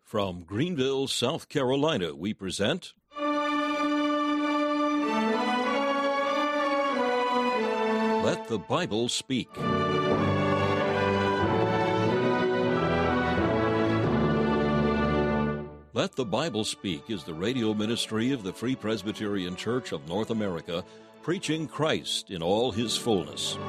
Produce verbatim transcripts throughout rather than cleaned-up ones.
From Greenville, South Carolina, we present Let the Bible Speak. Let the Bible Speak is the radio ministry of the Free Presbyterian Church of North America, preaching Christ in all his fullness.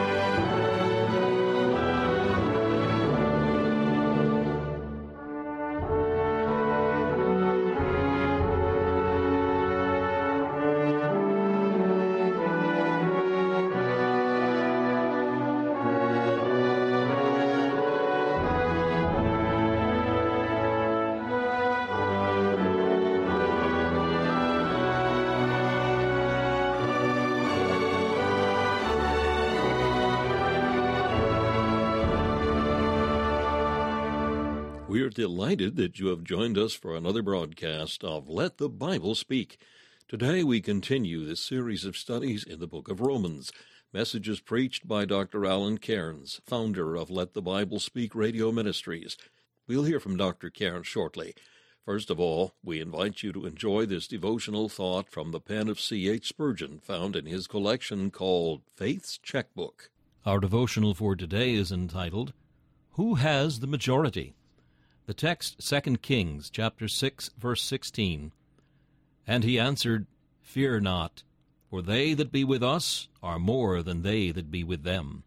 We're delighted that you have joined us for another broadcast of Let the Bible Speak. Today we continue this series of studies in the book of Romans, messages preached by Doctor Alan Cairns, founder of Let the Bible Speak Radio Ministries. We'll hear from Doctor Cairns shortly. First of all, we invite you to enjoy this devotional thought from the pen of C H Spurgeon, found in his collection called Faith's Checkbook. Our devotional for today is entitled, Who Has the Majority? The text, Second Kings, chapter six, verse sixteen. And he answered, Fear not, for they that be with us are more than they that be with them.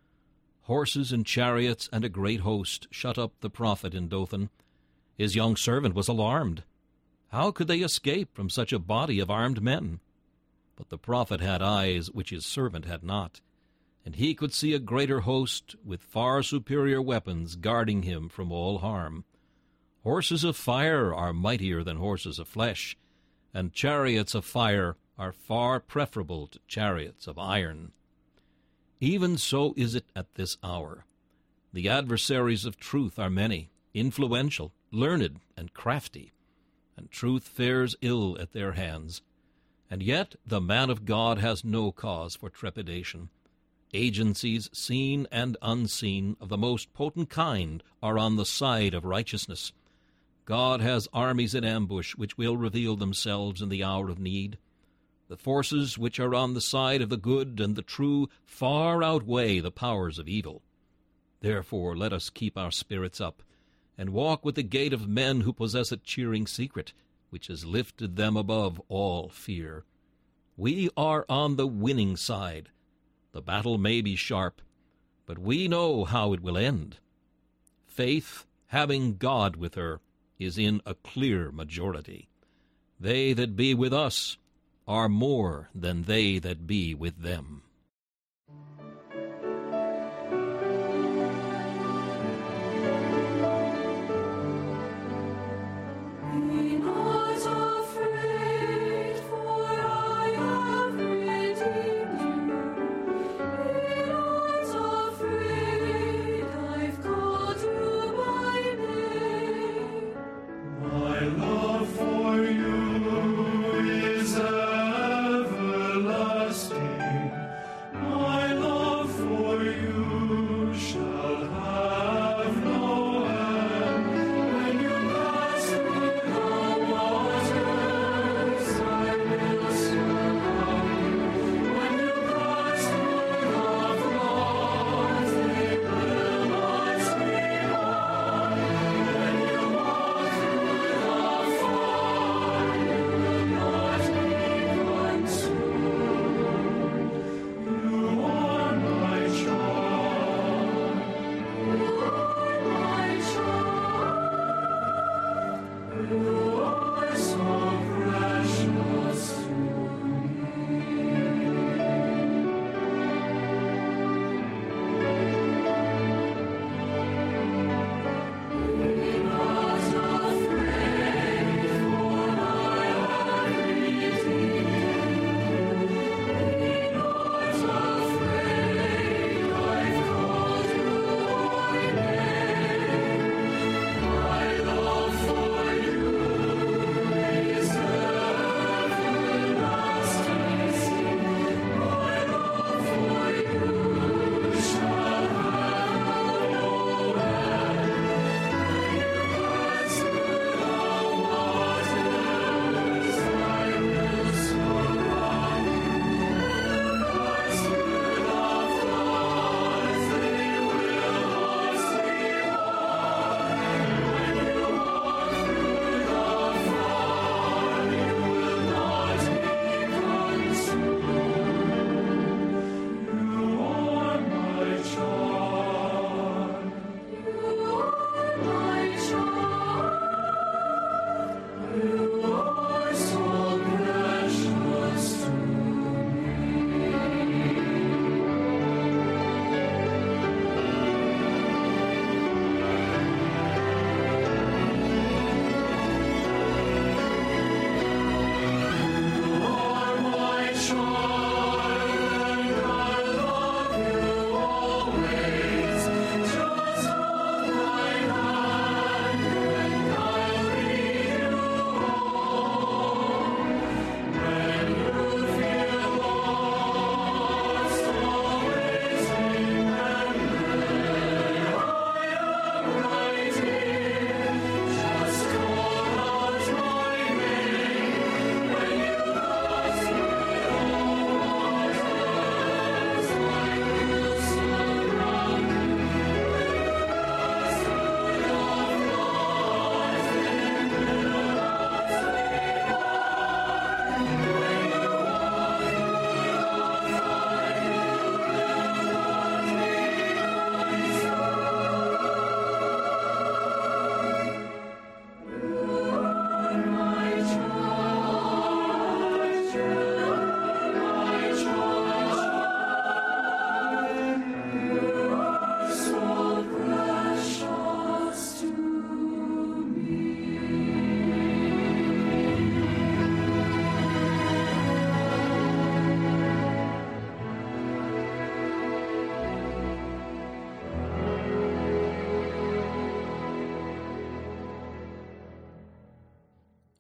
Horses and chariots and a great host shut up the prophet in Dothan. His young servant was alarmed. How could they escape from such a body of armed men? But the prophet had eyes which his servant had not, and he could see a greater host with far superior weapons guarding him from all harm. Horses of fire are mightier than horses of flesh, and chariots of fire are far preferable to chariots of iron. Even so is it at this hour. The adversaries of truth are many, influential, learned, and crafty, and truth fares ill at their hands. And yet the man of God has no cause for trepidation. Agencies, seen and unseen, of the most potent kind are on the side of righteousness. God has armies in ambush which will reveal themselves in the hour of need. The forces which are on the side of the good and the true far outweigh the powers of evil. Therefore let us keep our spirits up, and walk with the gait of men who possess a cheering secret, which has lifted them above all fear. We are on the winning side. The battle may be sharp, but we know how it will end. Faith, having God with her, is in a clear majority. They that be with us are more than they that be with them.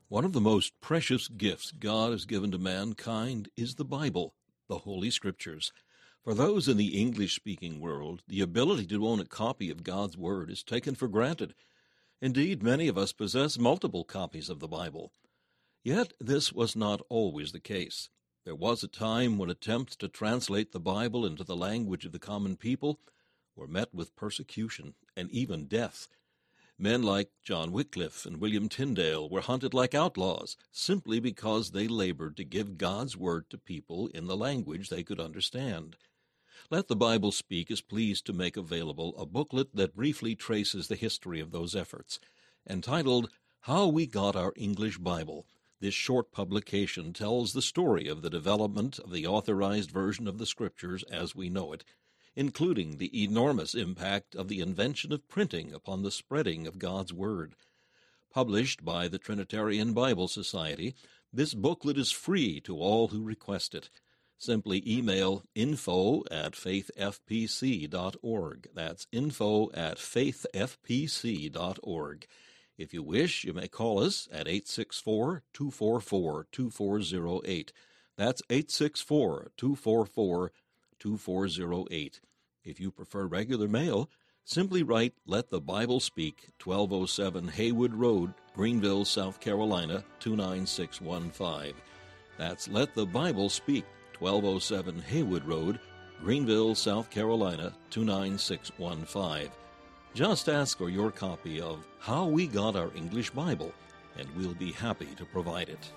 One of the most precious gifts God has given to mankind is the Bible, the Holy Scriptures. For those in the English-speaking world, the ability to own a copy of God's Word is taken for granted. Indeed, many of us possess multiple copies of the Bible. Yet this was not always the case. There was a time when attempts to translate the Bible into the language of the common people were met with persecution and even death. Men like John Wycliffe and William Tyndale were hunted like outlaws simply because they labored to give God's Word to people in the language they could understand. Let the Bible Speak is pleased to make available a booklet that briefly traces the history of those efforts. Entitled, How We Got Our English Bible, this short publication tells the story of the development of the authorized version of the Scriptures as we know it, including the enormous impact of the invention of printing upon the spreading of God's Word. Published by the Trinitarian Bible Society, this booklet is free to all who request it. Simply email info at faith f p c dot org. That's info at faith f p c dot org. If you wish, you may call us at eight six four, two four four, two four zero eight. That's eight six four, two four four, two four zero eight. If you prefer regular mail, simply write Let the Bible Speak, twelve oh seven Haywood Road, Greenville, South Carolina, two nine six one five. That's Let the Bible Speak, twelve oh seven Haywood Road, Greenville, South Carolina, two nine six one five. Just ask for your copy of How We Got Our English Bible, and we'll be happy to provide it.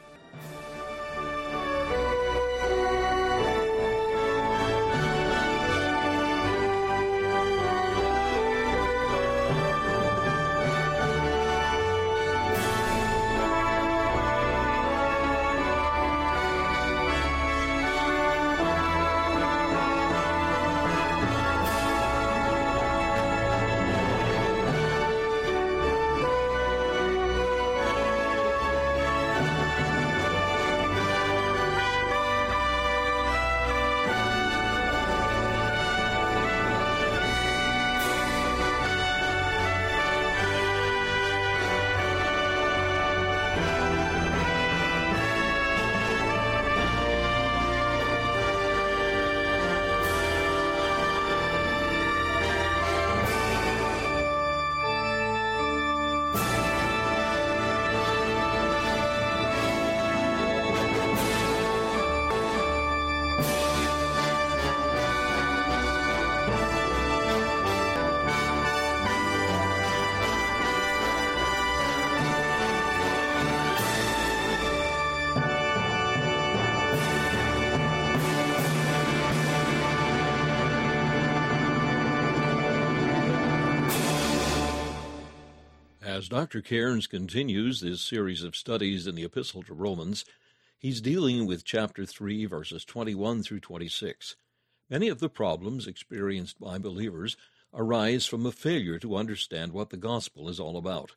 As Doctor Cairns continues this series of studies in the Epistle to Romans, he's dealing with chapter three, verses twenty-one through twenty-six. Many of the problems experienced by believers arise from a failure to understand what the gospel is all about.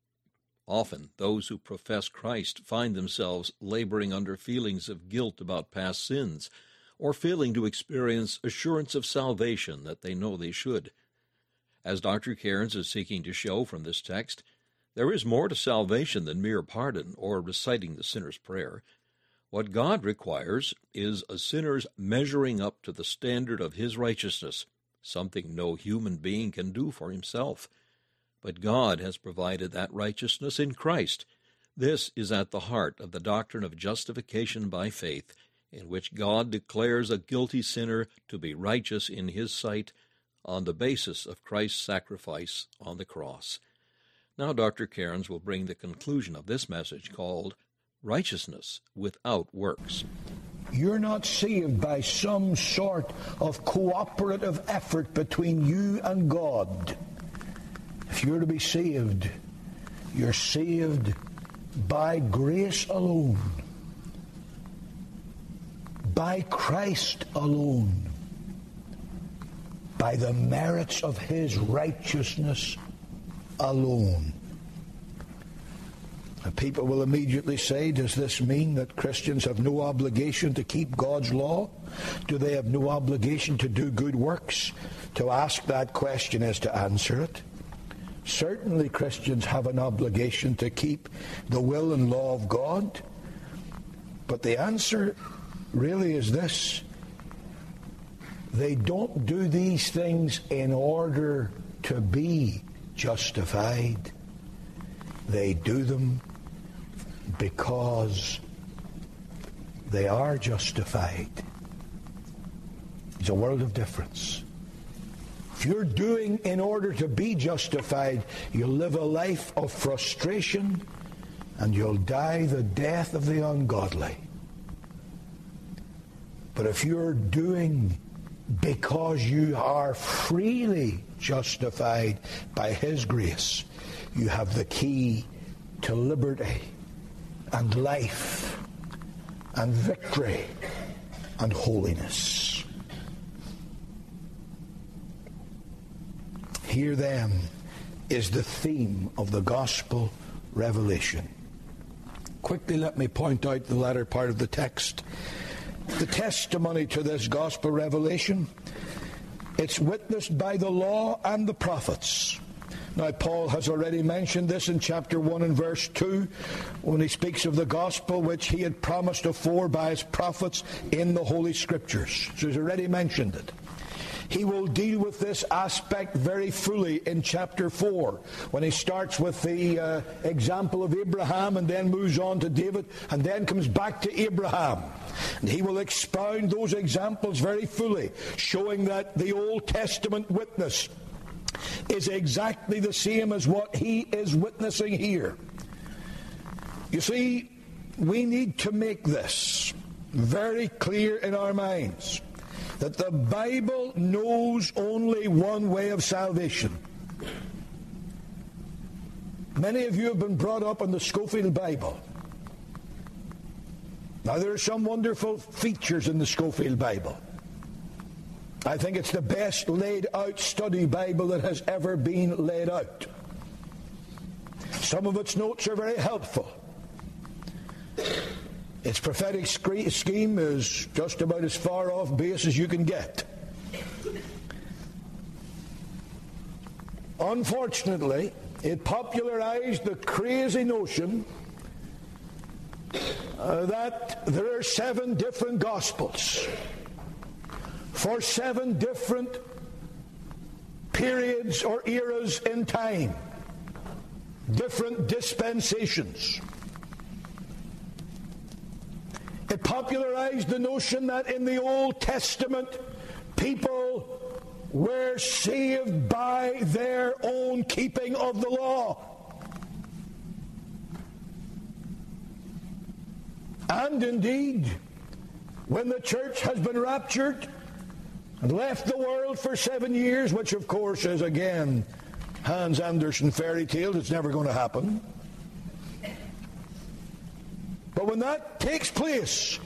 Often, those who profess Christ find themselves laboring under feelings of guilt about past sins, or failing to experience assurance of salvation that they know they should. As Doctor Cairns is seeking to show from this text, there is more to salvation than mere pardon or reciting the sinner's prayer. What God requires is a sinner's measuring up to the standard of his righteousness, something no human being can do for himself. But God has provided that righteousness in Christ. This is at the heart of the doctrine of justification by faith, in which God declares a guilty sinner to be righteous in his sight on the basis of Christ's sacrifice on the cross. Now Doctor Cairns will bring the conclusion of this message called Righteousness Without Works. You're not saved by some sort of cooperative effort between you and God. If you're to be saved, you're saved by grace alone, by Christ alone, by the merits of his righteousness alone. And people will immediately say, does this mean that Christians have no obligation to keep God's law? Do they have no obligation to do good works? To ask that question is to answer it. Certainly Christians have an obligation to keep the will and law of God. But the answer really is this. They don't do these things in order to be justified. They do them because they are justified. There's a world of difference. If you're doing in order to be justified, you'll live a life of frustration and you'll die the death of the ungodly. But if you're doing because you are freely justified by His grace, you have the key to liberty and life and victory and holiness. Here then is the theme of the gospel revelation. Quickly let me point out the latter part of the text. The testimony to this gospel revelation, it's witnessed by the law and the prophets. Now, Paul has already mentioned this in chapter one and verse two when he speaks of the gospel which he had promised afore by his prophets in the Holy Scriptures. So he's already mentioned it. He will deal with this aspect very fully in chapter four when he starts with the uh, example of Abraham and then moves on to David and then comes back to Abraham. And he will expound those examples very fully, showing that the Old Testament witness is exactly the same as what he is witnessing here. You see, we need to make this very clear in our minds, that the Bible knows only one way of salvation. Many of you have been brought up in the Scofield Bible. Now, there are some wonderful features in the Scofield Bible. I think it's the best laid out study Bible that has ever been laid out. Some of its notes are very helpful. Its prophetic scheme is just about as far off base as you can get. Unfortunately, it popularized the crazy notion uh, that there are seven different gospels for seven different periods or eras in time, different dispensations. It popularized the notion that in the Old Testament, people were saved by their own keeping of the law. And indeed, when the church has been raptured and left the world for seven years, which of course is again Hans Andersen fairy tales, it's never going to happen. But when that takes place,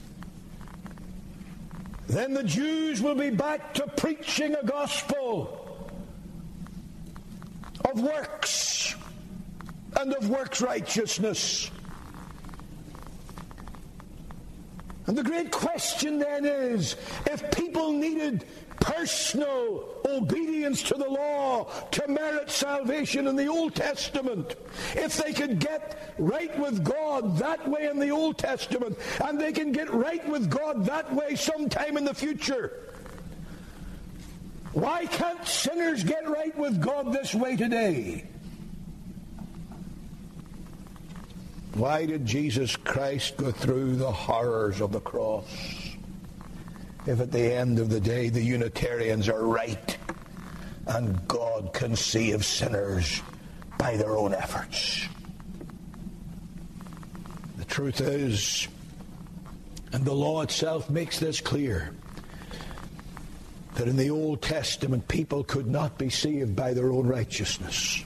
then the Jews will be back to preaching a gospel of works and of works righteousness. And the great question then is, if people needed personal obedience to the law to merit salvation in the Old Testament, if they could get right with God that way in the Old Testament, and they can get right with God that way sometime in the future, why can't sinners get right with God this way today? Why did Jesus Christ go through the horrors of the cross if at the end of the day the Unitarians are right and God can save sinners by their own efforts? The truth is, and the law itself makes this clear, that in the Old Testament people could not be saved by their own righteousness.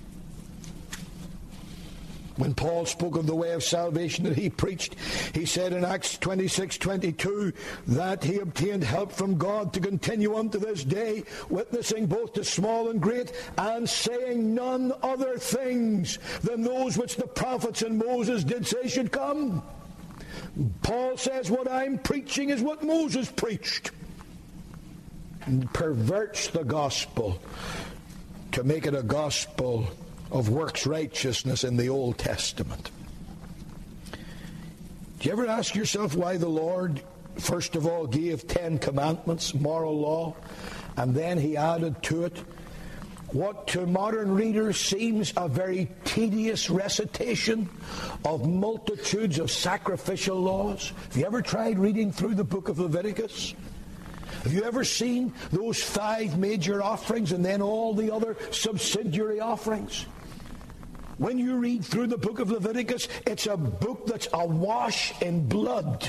When Paul spoke of the way of salvation that he preached, he said in Acts twenty-six twenty-two that he obtained help from God to continue unto this day, witnessing both to small and great, and saying none other things than those which the prophets and Moses did say should come. Paul says what I'm preaching is what Moses preached, and perverts the gospel to make it a gospel of works righteousness in the Old Testament. Do you ever ask yourself why the Lord, first of all, gave Ten Commandments, moral law, and then he added to it what to modern readers seems a very tedious recitation of multitudes of sacrificial laws? Have you ever tried reading through the book of Leviticus? Have you ever seen those five major offerings and then all the other subsidiary offerings? When you read through the book of Leviticus, it's a book that's awash in blood.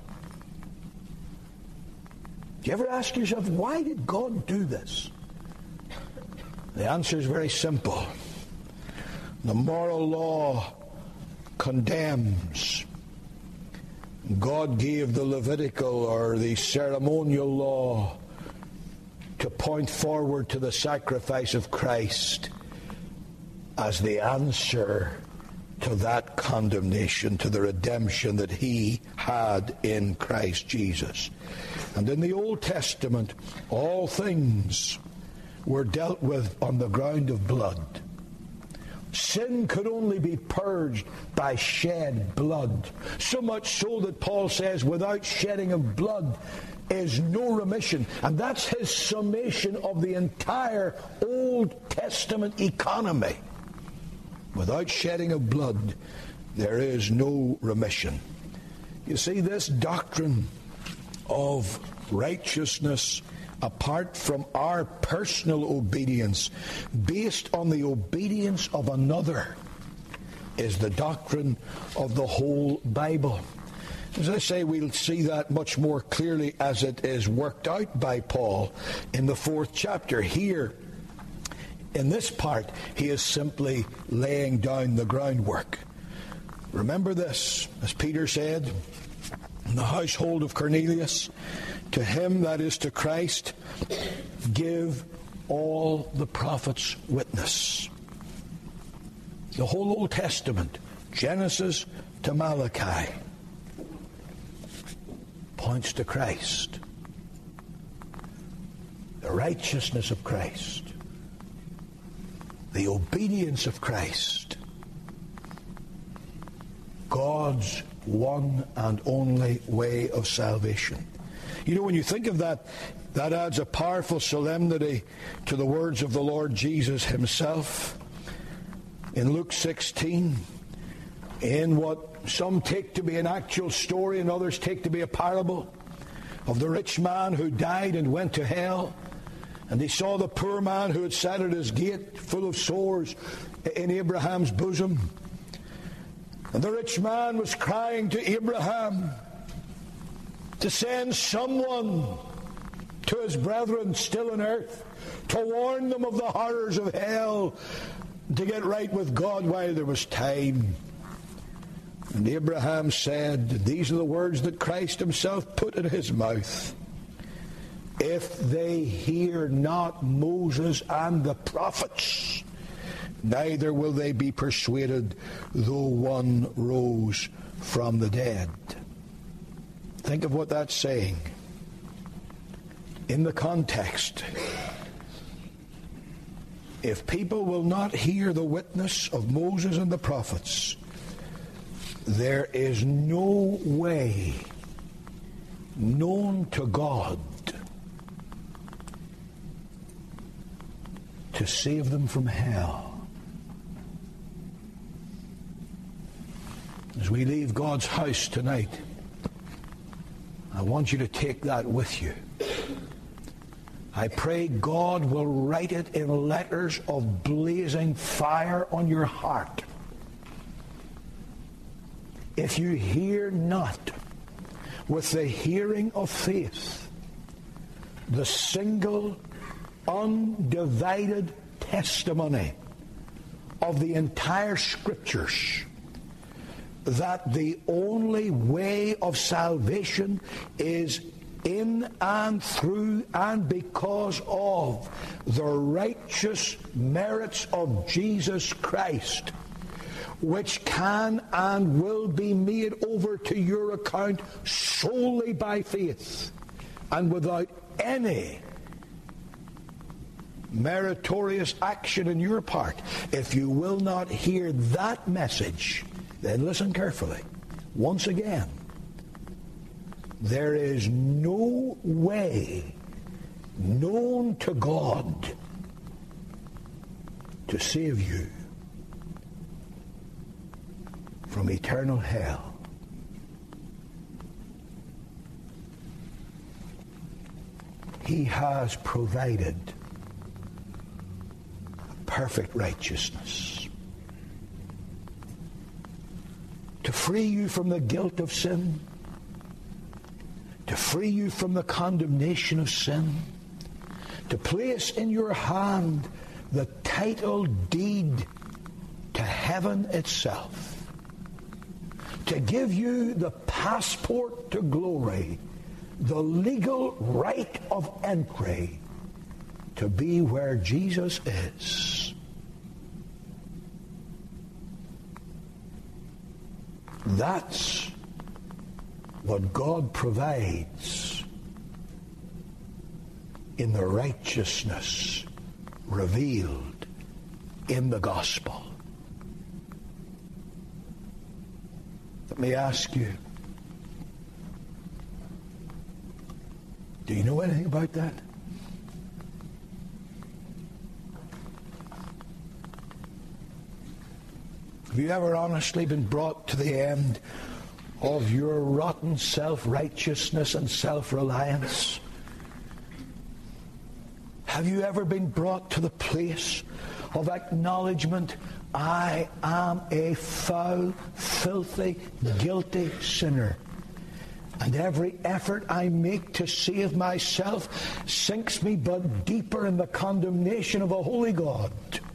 Do you ever ask yourself, why did God do this? The answer is very simple. The moral law condemns. God gave the Levitical or the ceremonial law to point forward to the sacrifice of Christ as the answer to that condemnation, to the redemption that he had in Christ Jesus. And in the Old Testament, all things were dealt with on the ground of blood. Sin could only be purged by shed blood. So much so that Paul says, without shedding of blood is no remission. And that's his summation of the entire Old Testament economy. Without shedding of blood, there is no remission. You see, this doctrine of righteousness apart from our personal obedience, based on the obedience of another, is the doctrine of the whole Bible. As I say, we'll see that much more clearly as it is worked out by Paul in the fourth chapter. Here, in this part, he is simply laying down the groundwork. Remember this, as Peter said, in the household of Cornelius, to him, that is to Christ, give all the prophets witness. The whole Old Testament, Genesis to Malachi, points to Christ. The righteousness of Christ. The obedience of Christ. God's one and only way of salvation. You know, when you think of that, that adds a powerful solemnity to the words of the Lord Jesus himself. In Luke sixteen, in what some take to be an actual story and others take to be a parable of the rich man who died and went to hell, and he saw the poor man who had sat at his gate full of sores in Abraham's bosom. And the rich man was crying to Abraham to send someone to his brethren still on earth, to warn them of the horrors of hell, to get right with God while there was time. And Abraham said, these are the words that Christ himself put in his mouth, if they hear not Moses and the prophets, neither will they be persuaded, though one rose from the dead. Think of what that's saying in the context. If people will not hear the witness of Moses and the prophets, there is no way known to God to save them from hell. As we leave God's house tonight, I want you to take that with you. I pray God will write it in letters of blazing fire on your heart. If you hear not with the hearing of faith the single, undivided testimony of the entire Scriptures, that the only way of salvation is in and through and because of the righteous merits of Jesus Christ, which can and will be made over to your account solely by faith and without any meritorious action on your part. If you will not hear that message, then listen carefully. Once again, there is no way known to God to save you from eternal hell. He has provided perfect righteousness to free you from the guilt of sin, to free you from the condemnation of sin, to place in your hand the title deed to heaven itself, to give you the passport to glory, the legal right of entry to be where Jesus is. That's what God provides in the righteousness revealed in the gospel. Let me ask you, do you know anything about that? Have you ever honestly been brought to the end of your rotten self-righteousness and self-reliance? Have you ever been brought to the place of acknowledgement, I am a foul, filthy, guilty sinner, and every effort I make to save myself sinks me but deeper in the condemnation of a holy God?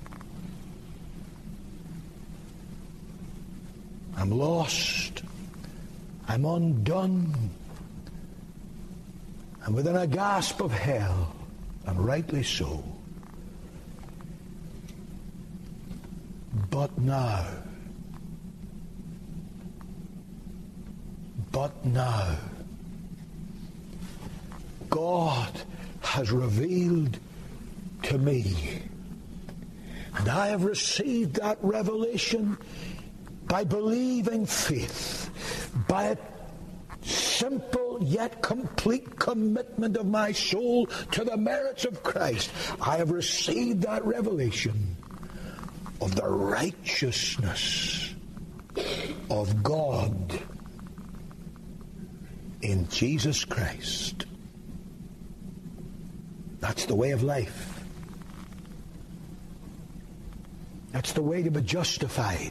I'm lost. I'm undone. I'm within a gasp of hell, and rightly so. But now, but now, God has revealed to me, and I have received that revelation by believing faith, by a simple yet complete commitment of my soul to the merits of Christ. I have received that revelation of the righteousness of God in Jesus Christ. That's the way of life. That's the way to be justified.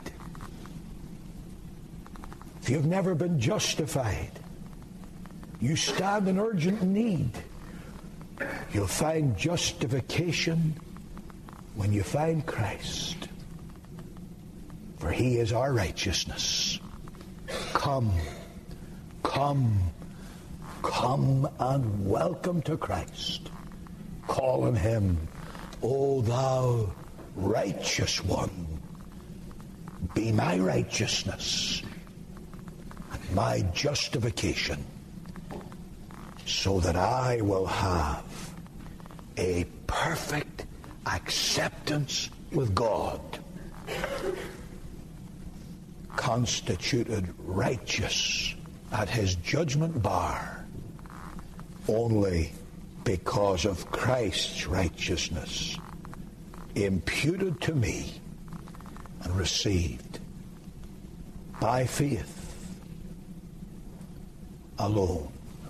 If you've never been justified, you stand in urgent need. You'll find justification when you find Christ, for He is our righteousness. Come, come, come and welcome to Christ. Call on Him, O thou righteous one, be my righteousness, my justification, so that I will have a perfect acceptance with God, constituted righteous at His judgment bar only because of Christ's righteousness imputed to me and received by faith alone.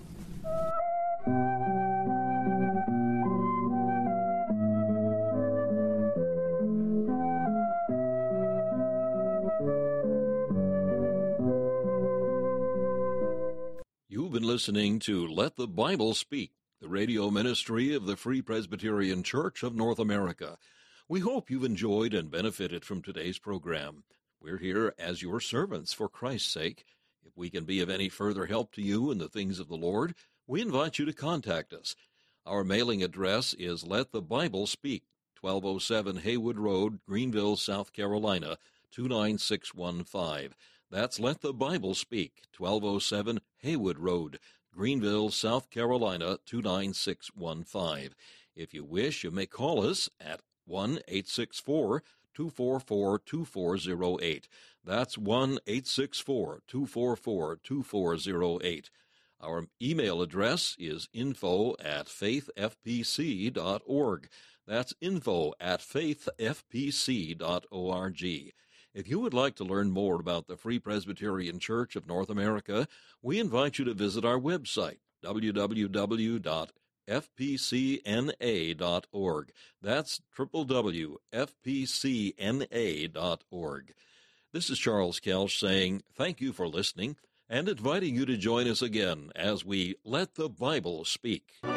You've been listening to Let the Bible Speak, the radio ministry of the Free Presbyterian Church of North America. We hope you've enjoyed and benefited from today's program. We're here as your servants for Christ's sake. If we can be of any further help to you in the things of the Lord, we invite you to contact us. Our mailing address is Let the Bible Speak, twelve oh seven Haywood Road, Greenville, South Carolina, two nine six one five. That's Let the Bible Speak, twelve oh seven Haywood Road, Greenville, South Carolina, two nine six one five. If you wish, you may call us at one eight six four, two four four, two four zero eight. That's one eight six four, two four four, two four zero eight. Our email address is info at faith f p c dot org. That's info at faith f p c dot org. If you would like to learn more about the Free Presbyterian Church of North America, we invite you to visit our website, w w w dot f p c n a dot org. That's w w w dot f p c n a dot org. This is Charles Kelsch saying thank you for listening and inviting you to join us again as we let the Bible speak.